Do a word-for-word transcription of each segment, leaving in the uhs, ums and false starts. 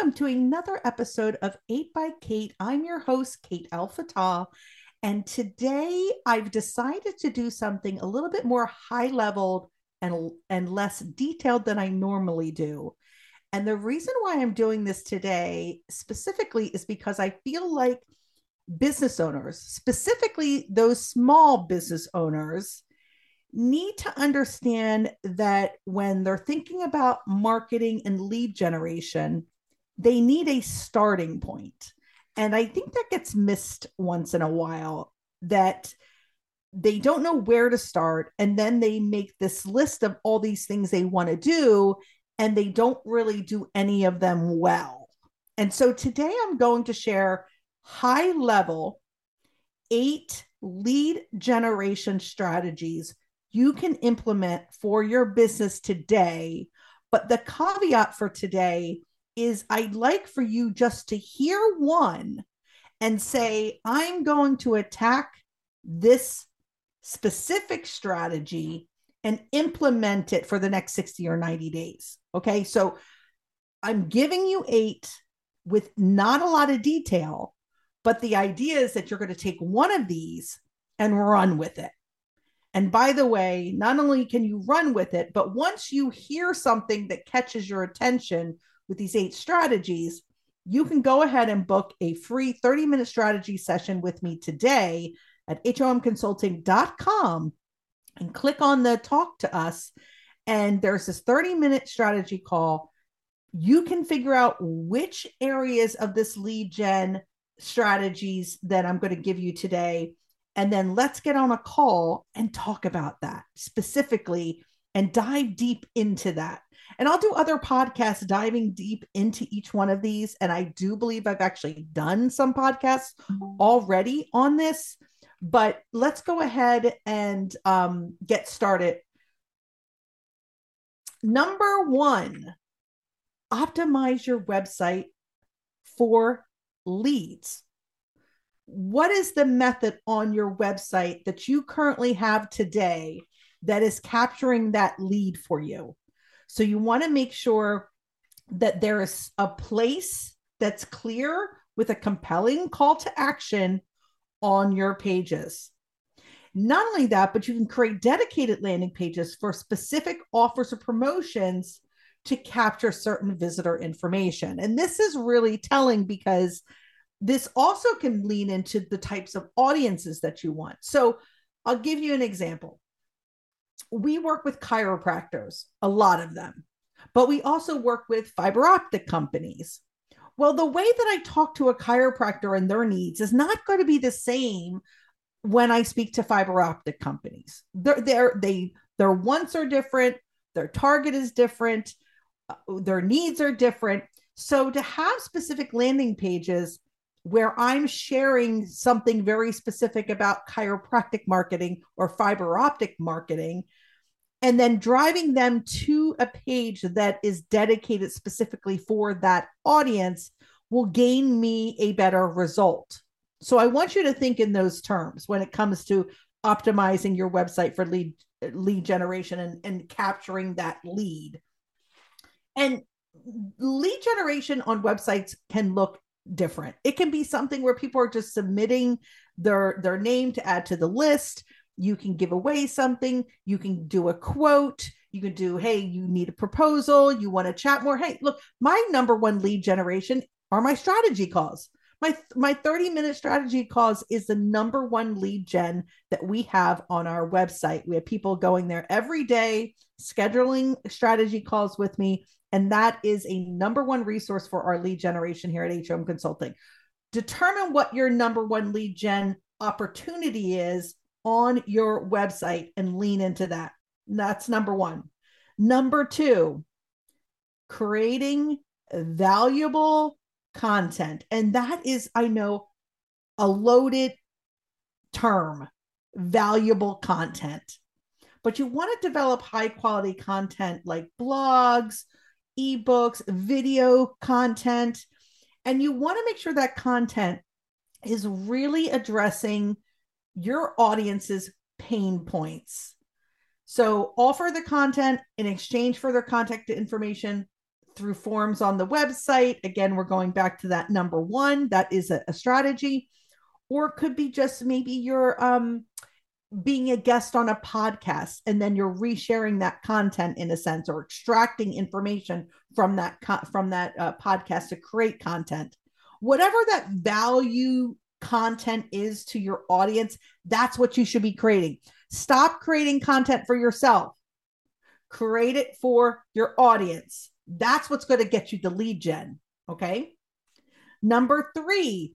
welcome to another episode of eight by Kate. I'm your host, Kate El-Fatah, and today I've decided to do something a little bit more high level and, and less detailed than I normally do. And the reason why I'm doing this today specifically is because I feel like business owners, specifically those small business owners, need to understand that when they're thinking about marketing and lead generation, they need a starting point. And I think that gets missed once in a while, that they don't know where to start. And then they make this list of all these things they want to do, and they don't really do any of them well. And so today I'm going to share high level eight lead generation strategies you can implement for your business today. But the caveat for today is I'd like for you just to hear one and say, I'm going to attack this specific strategy and implement it for the next sixty or ninety days. Okay. So I'm giving you eight with not a lot of detail, but the idea is that you're going to take one of these and run with it. And by the way, not only can you run with it, but once you hear something that catches your attention with these eight strategies, you can go ahead and book a free thirty minute strategy session with me today at H O M consulting dot com and click on the talk to us. And there's this thirty minute strategy call. You can figure out which areas of this lead gen strategies that I'm going to give you today. And then let's get on a call and talk about that specifically and dive deep into that. And I'll do other podcasts diving deep into each one of these. And I do believe I've actually done some podcasts already on this, but let's go ahead and um, get started. Number one, optimize your website for leads. What is the method on your website that you currently have today that is capturing that lead for you? So you want to make sure that there is a place that's clear with a compelling call to action on your pages. Not only that, but you can create dedicated landing pages for specific offers or promotions to capture certain visitor information. And this is really telling because this also can lean into the types of audiences that you want. So I'll give you an example. We work with chiropractors, a lot of them, but we also work with fiber optic companies. Well, the way that I talk to a chiropractor and their needs is not going to be the same when I speak to fiber optic companies. They're, they're, they, their wants are different. Their target is different. Uh, their needs are different. So to have specific landing pages where I'm sharing something very specific about chiropractic marketing or fiber optic marketing, and then driving them to a page that is dedicated specifically for that audience will gain me a better result. So I want you to think in those terms when it comes to optimizing your website for lead, lead generation and, and capturing that lead. And lead generation on websites can look different. It can be something where people are just submitting their their name to add to the list. You can give away something. You can do a quote. You can do, hey, you need a proposal. You want to chat more. Hey, look, my number one lead generation are my strategy calls. My my thirty minute strategy calls is the number one lead gen that we have on our website. We have people going there every day, scheduling strategy calls with me. And that is a number one resource for our lead generation here at H O M Consulting. Determine what your number one lead gen opportunity is on your website and lean into that. That's number one. Number two, creating valuable content. And that is, I know, a loaded term, valuable content. But you want to develop high quality content like blogs, ebooks, video content, and you want to make sure that content is really addressing your audience's pain points. So offer the content in exchange for their contact information through forms on the website. Again, we're going back to that number one. That is a, a strategy. Or it could be just maybe you're um, being a guest on a podcast and then you're resharing that content in a sense, or extracting information from that co- from that uh, podcast to create content. Whatever that value content is to your audience, that's what you should be creating. Stop creating content for yourself. Create it for your audience. That's what's going to get you the lead gen. Okay. Number three,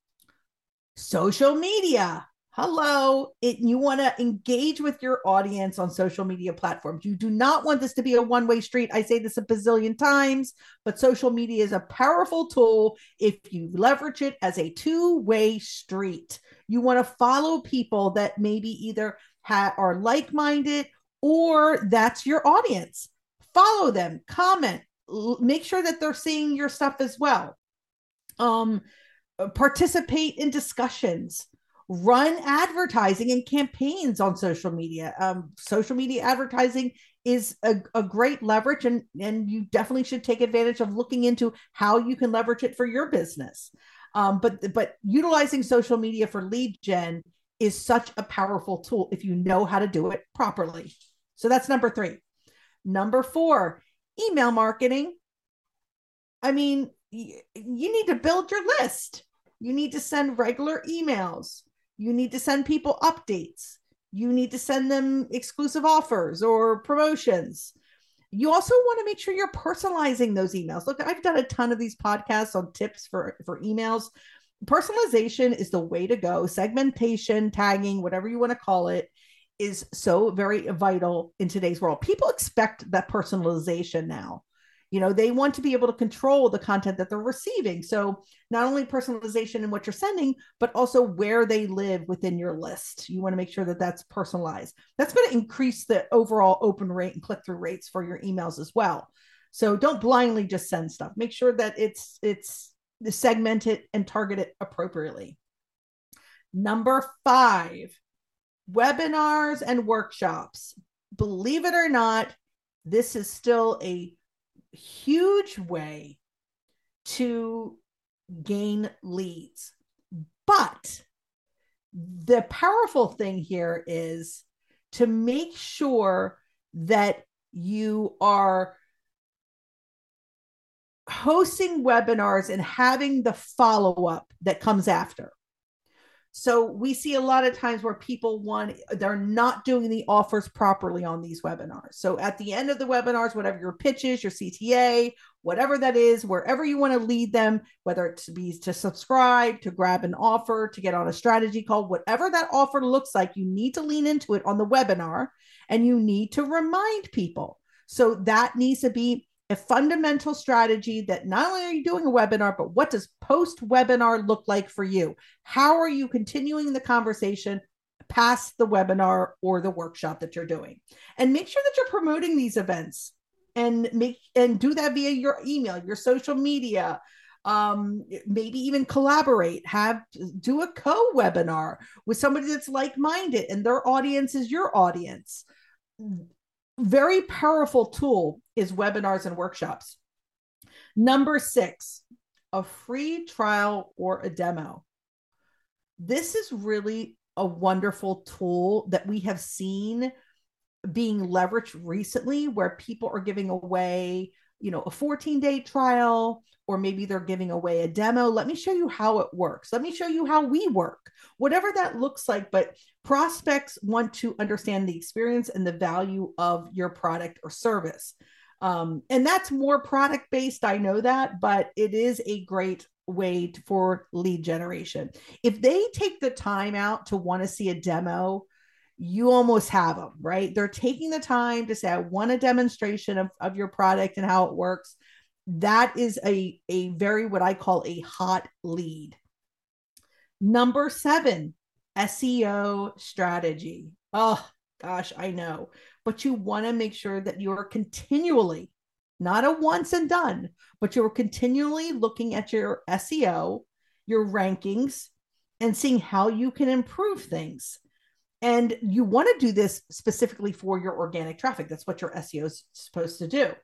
social media. Hello. It, you want to engage with your audience on social media platforms. You do not want this to be a one-way street. I say this a bazillion times, but social media is a powerful tool if you leverage it as a two-way street. You want to follow people that maybe either ha- are like-minded or that's your audience. Follow them, comment, l- make sure that they're seeing your stuff as well. Um, participate in discussions, run advertising and campaigns on social media. Um, social media advertising is a, a great leverage, and, and you definitely should take advantage of looking into how you can leverage it for your business. Um, but, but utilizing social media for lead gen is such a powerful tool if you know how to do it properly. So that's number three. Number four, email marketing. I mean, you need to build your list. You need to send regular emails. You need to send people updates. You need to send them exclusive offers or promotions. You also want to make sure you're personalizing those emails. Look, I've done a ton of these podcasts on tips for, for emails. Personalization is the way to go. Segmentation, tagging, whatever you want to call it, is so very vital in today's world. People expect that personalization now. You know, they want to be able to control the content that they're receiving. So not only personalization in what you're sending, but also where they live within your list. You want to make sure that that's personalized. That's going to increase the overall open rate and click-through rates for your emails as well. So don't blindly just send stuff. Make sure that it's it's segmented and targeted appropriately. Number five, webinars and workshops. Believe it or not, this is still a huge way to gain leads. But the powerful thing here is to make sure that you are hosting webinars and having the follow-up that comes after. So we see a lot of times where people want, they're not doing the offers properly on these webinars. So at the end of the webinars, whatever your pitch is, your C T A, whatever that is, wherever you want to lead them, whether it be to subscribe, to grab an offer, to get on a strategy call, whatever that offer looks like, you need to lean into it on the webinar and you need to remind people. So that needs to be a fundamental strategy that not only are you doing a webinar, but what does post-webinar look like for you? How are you continuing the conversation past the webinar or the workshop that you're doing? And make sure that you're promoting these events and make and do that via your email, your social media. Um, maybe even collaborate, have do a co-webinar with somebody that's like-minded and their audience is your audience. Very powerful tool is webinars and workshops. Number six, a free trial or a demo. This is really a wonderful tool that we have seen being leveraged recently, where people are giving away, you know, a fourteen day trial, or maybe they're giving away a demo. Let me show you how it works. Let me show you how we work, whatever that looks like. But prospects want to understand the experience and the value of your product or service. Um, and that's more product based. I know that, but it is a great way to, for lead generation. If they take the time out to want to see a demo, you almost have them, right? They're taking the time to say, I want a demonstration of, of your product and how it works. That is a, a very, what I call a hot lead. Number seven, S E O strategy. Oh gosh, I know, but you want to make sure that you are continually, not a once and done, but you're continually looking at your S E O, your rankings, and seeing how you can improve things. And you want to do this specifically for your organic traffic. That's what your S E O is supposed to do.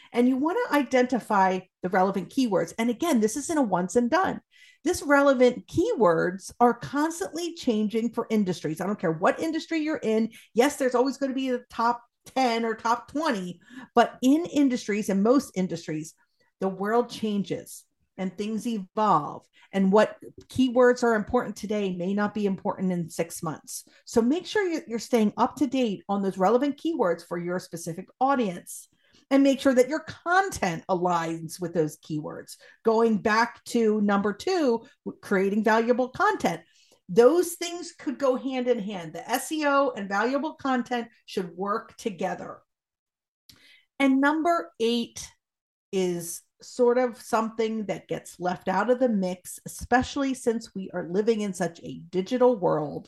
And you want to identify the relevant keywords. And again, this isn't a once and done. This relevant keywords are constantly changing for industries. I don't care what industry you're in. Yes, there's always going to be the top ten or top twenty, but in industries, and most industries, the world changes and things evolve. And what keywords are important today may not be important in six months. So make sure you're staying up to date on those relevant keywords for your specific audience, and make sure that your content aligns with those keywords. Going back to number two, creating valuable content. Those things could go hand in hand. The S E O and valuable content should work together. And number eight is sort of something that gets left out of the mix, especially since we are living in such a digital world,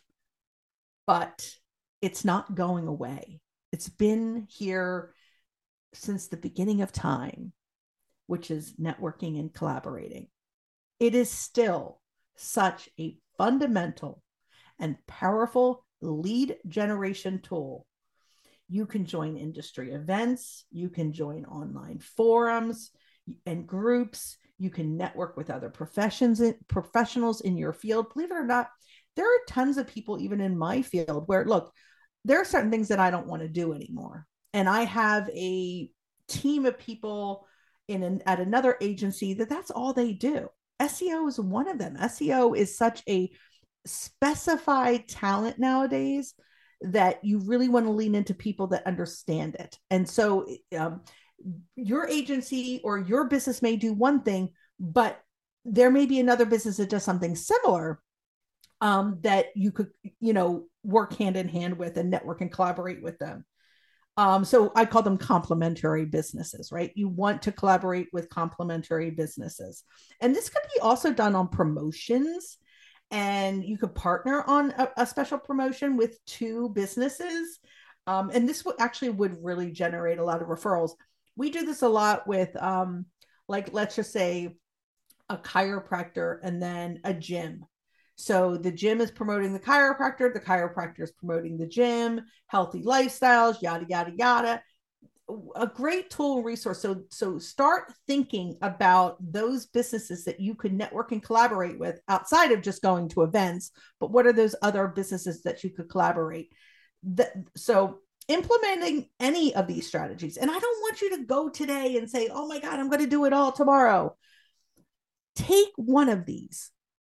but it's not going away. It's been here since the beginning of time, which is networking and collaborating. It is still such a fundamental and powerful lead generation tool. You can join industry events, you can join online forums and groups, you can network with other professions, professionals in your field. Believe it or not, there are tons of people, even in my field, where, look, there are certain things that I don't want to do anymore. And I have a team of people in an, at another agency that that's all they do. S E O is one of them. S E O is such a specified talent nowadays that you really want to lean into people that understand it. And so um, your agency or your business may do one thing, but there may be another business that does something similar um, that you could, you know, work hand in hand with and network and collaborate with them. Um, so I call them complementary businesses, right? You want to collaborate with complementary businesses. And this could be also done on promotions, and you could partner on a, a special promotion with two businesses. Um, and this would actually would really generate a lot of referrals. We do this a lot with, um, like, let's just say a chiropractor and then a gym. So the gym is promoting the chiropractor, the chiropractor is promoting the gym, healthy lifestyles, yada, yada, yada. A great tool and resource. So, so start thinking about those businesses that you could network and collaborate with outside of just going to events, but what are those other businesses that you could collaborate? That, so implementing any of these strategies, and I don't want you to go today and say, oh my God, I'm going to do it all tomorrow. Take one of these.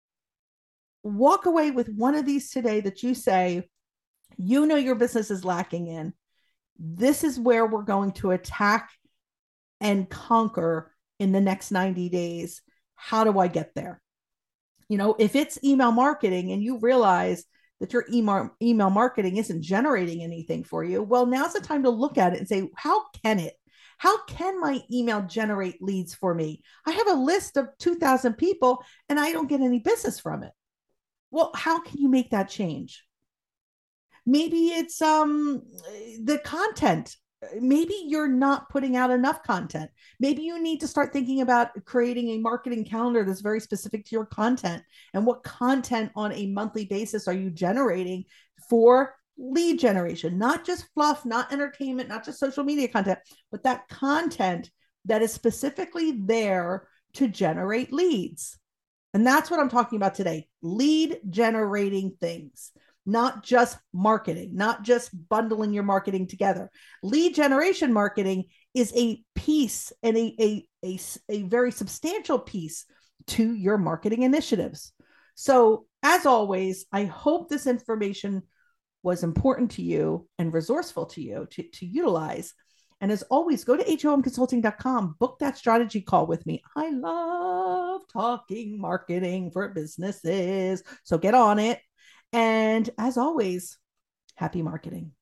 Walk away with one of these today that you say, you know, your business is lacking in. This is where we're going to attack and conquer in the next ninety days. How do I get there? You know, if it's email marketing and you realize that your email, email marketing isn't generating anything for you, well, now's the time to look at it and say, how can it? How can my email generate leads for me? I have a list of two thousand people and I don't get any business from it. Well, how can you make that change? Maybe it's um, the content. Maybe you're not putting out enough content. Maybe you need to start thinking about creating a marketing calendar that's very specific to your content. And what content on a monthly basis are you generating for lead generation? Not just fluff, not entertainment, not just social media content, but that content that is specifically there to generate leads. And that's what I'm talking about today. Lead generating things, not just marketing, not just bundling your marketing together. Lead generation marketing is a piece and a, a, a, a very substantial piece to your marketing initiatives. So as always, I hope this information was important to you and resourceful to you to, to utilize. And as always, go to H O M consulting dot com, book that strategy call with me. I love talking marketing for businesses. So get on it. And as always, happy marketing.